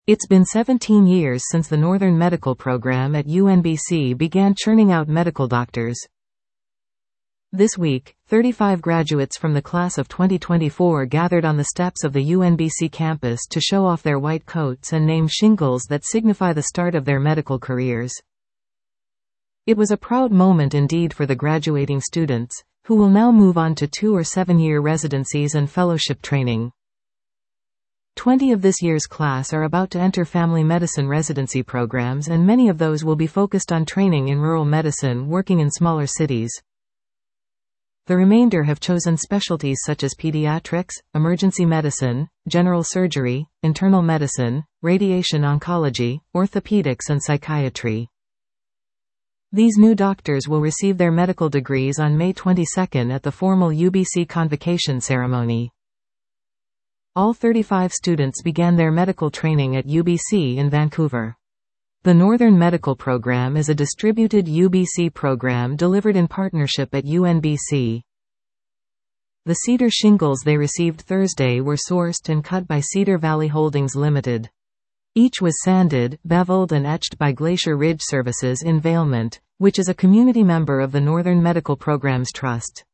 It's been 17 years since the Northern Medical Program at UNBC began churning out medical doctors. This week, 35 graduates from the class of 2024 gathered on the steps of the UNBC campus to show off their white coats and name shingles that signify the start of their medical careers. It was a proud moment indeed for the graduating students, who will now move on to 2 or 7-year residencies and fellowship training. 20 of this year's class are about to enter family medicine residency programs, and many of those will be focused on training in rural medicine working in smaller cities. The remainder have chosen specialties such as pediatrics, emergency medicine, general surgery, internal medicine, radiation oncology, orthopedics and psychiatry. These new doctors will receive their medical degrees on May 22 at the formal UBC convocation ceremony. All 35 students began their medical training at UBC in Vancouver. The Northern Medical Program is a distributed UBC program delivered in partnership at UNBC. The cedar shingles they received Thursday were sourced and cut by Cedar Valley Holdings Limited. Each was sanded, beveled and etched by Glacier Ridge Services in Valemount, which is a community member of the Northern Medical Programs Trust.